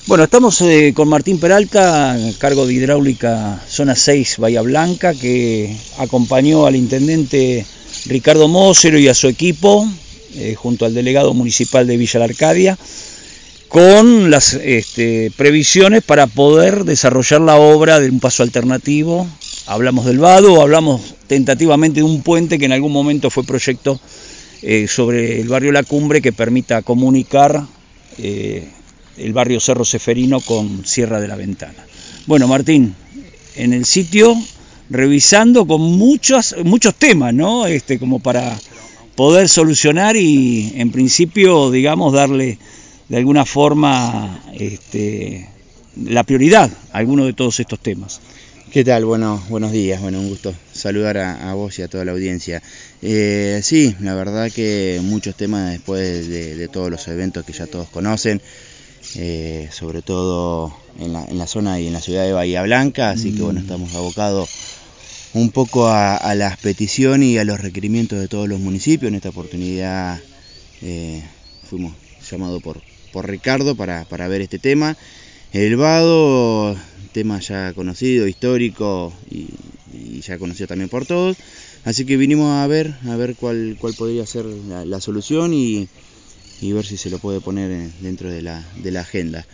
Bueno, estamos con Martín Peralta, cargo de hidráulica zona 6 Bahía Blanca, que acompañó al intendente Ricardo Mósero y a su equipo, junto al delegado municipal de Villa La Arcadia, con las previsiones para poder desarrollar la obra de un paso alternativo. Hablamos del vado, hablamos tentativamente de un puente que en algún momento fue proyecto sobre el barrio La Cumbre, que permita comunicar el barrio Cerro Ceferino con Sierra de la Ventana. Bueno, Martín, en el sitio revisando con muchos temas, ¿no? Como para poder solucionar y en principio, digamos, darle de alguna forma la prioridad a alguno de todos estos temas. ¿Qué tal? Bueno, buenos días, un gusto saludar a vos y a toda la audiencia. Sí, la verdad que muchos temas después de todos los eventos que ya todos conocen, sobre todo en la zona y en la ciudad de Bahía Blanca, así que bueno, estamos abocados un poco a las peticiones y a los requerimientos de todos los municipios. En esta oportunidad fuimos llamados por Ricardo para ver este tema. El vado, tema ya conocido, histórico y ya conocido también por todos, así que vinimos a ver cuál podría ser la solución y ver si se lo puede poner dentro de la agenda.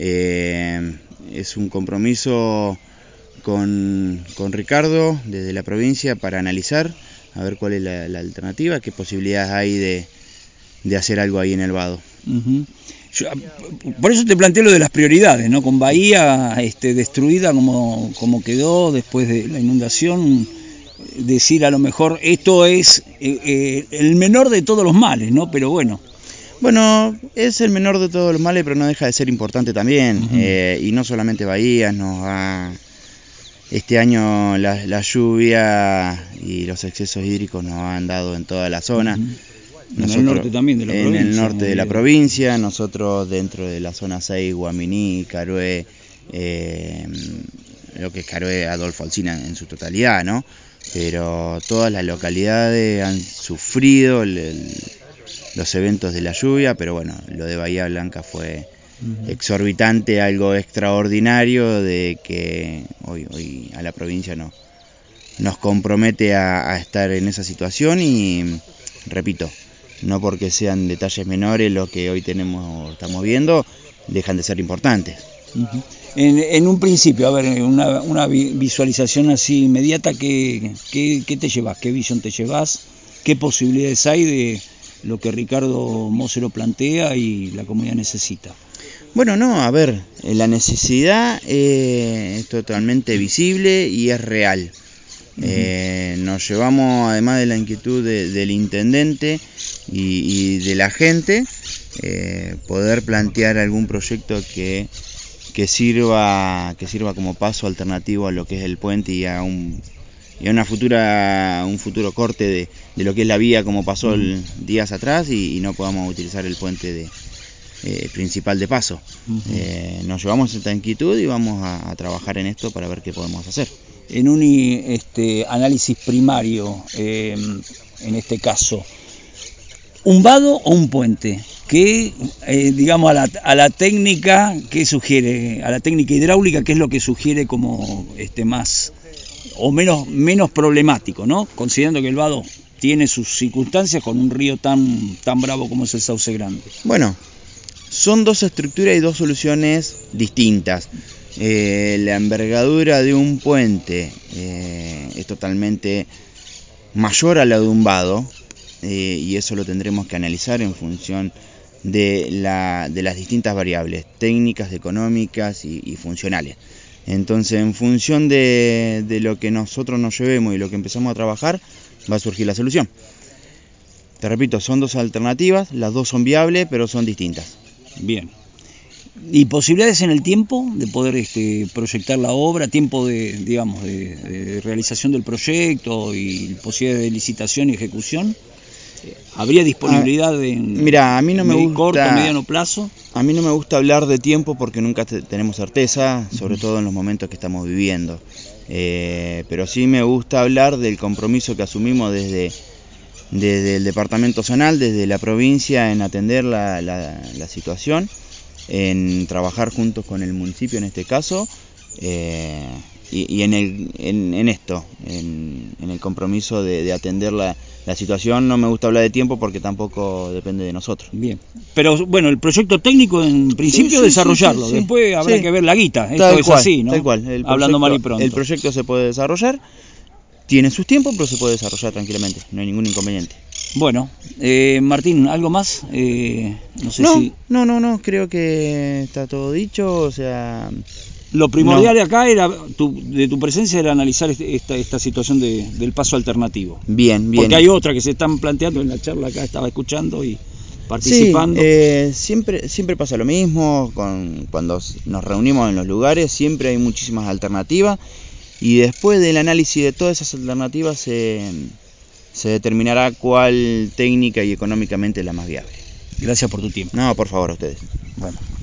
Es un compromiso con Ricardo desde la provincia para analizar, a ver cuál es la alternativa, qué posibilidades hay de hacer algo ahí en el vado. Por eso te planteo lo de las prioridades, ¿no? Con Bahía destruida como quedó después de la inundación, decir a lo mejor esto es el menor de todos los males, ¿no? Pero bueno. Bueno, es el menor de todos los males, pero no deja de ser importante también. Y no solamente Bahía, este año la lluvia y los excesos hídricos nos han dado en toda la zona. Nosotros, en el norte también de la provincia. En el norte de la provincia, nosotros dentro de la zona 6, Guaminí, Carué, lo que es Carué, Adolfo Alsina en su totalidad, ¿no? Pero todas las localidades han sufrido los eventos de la lluvia, pero bueno, lo de Bahía Blanca fue exorbitante, algo extraordinario, de que hoy a la provincia nos compromete a estar en esa situación y, repito, no porque sean detalles menores lo que hoy estamos viendo, dejan de ser importantes. En un principio, a ver, una visualización así inmediata, ¿qué te llevas? ¿Qué visión te llevas? ¿Qué posibilidades hay de lo que Ricardo Mósero plantea y la comunidad necesita? Bueno, no, a ver, la necesidad es totalmente visible y es real. Nos llevamos, además de la inquietud del intendente y de la gente, poder plantear algún proyecto que sirva como paso alternativo a lo que es el puente y a un futuro corte de lo que es la vía, como pasó días atrás, y no podamos utilizar el puente principal de paso. Nos llevamos esta inquietud y vamos a trabajar en esto para ver qué podemos hacer. En un análisis primario, en este caso, ¿un vado o un puente? ¿Qué, digamos, a la técnica, qué sugiere? A la técnica hidráulica, ¿qué es lo que sugiere como más o menos problemático, ¿no? Considerando que el vado tiene sus circunstancias con un río tan bravo como es el Sauce Grande. Bueno, son dos estructuras y dos soluciones distintas. La envergadura de un puente es totalmente mayor a la de un vado, y eso lo tendremos que analizar en función de las distintas variables técnicas, económicas y funcionales. Entonces, en función de lo que nosotros nos llevemos y lo que empezamos a trabajar, va a surgir la solución. Te repito, son dos alternativas, las dos son viables, pero son distintas. Bien. ¿Y posibilidades en el tiempo de poder proyectar la obra, tiempo de realización del proyecto y posibilidades de licitación y ejecución? ¿Habría disponibilidad a mí no me gusta, corto, mediano plazo? A mí no me gusta hablar de tiempo porque nunca tenemos certeza, sobre todo en los momentos que estamos viviendo. Pero sí me gusta hablar del compromiso que asumimos desde el departamento zonal, desde la provincia, en atender la situación. en trabajar juntos con el municipio en este caso, y en el compromiso de atender la situación. No me gusta hablar de tiempo porque tampoco depende de nosotros. Bien, pero bueno, el proyecto técnico en principio desarrollarlo, sí. Después habrá que ver la guita, esto Tal es cual, así, ¿no? Tal cual, Hablando mal y pronto. El proyecto se puede desarrollar, tiene sus tiempos, pero se puede desarrollar tranquilamente, no hay ningún inconveniente. Bueno, Martín, ¿algo más? No sé si... No, creo que está todo dicho, o sea... Lo primordial acá era de tu presencia era analizar esta situación del paso alternativo. Bien. Porque hay otra que se están planteando en la charla acá, estaba escuchando y participando. Sí, siempre pasa lo mismo, cuando nos reunimos en los lugares, siempre hay muchísimas alternativas, y después del análisis de todas esas alternativas se determinará cuál técnica y económicamente es la más viable. Gracias por tu tiempo. No, por favor, a ustedes. Bueno.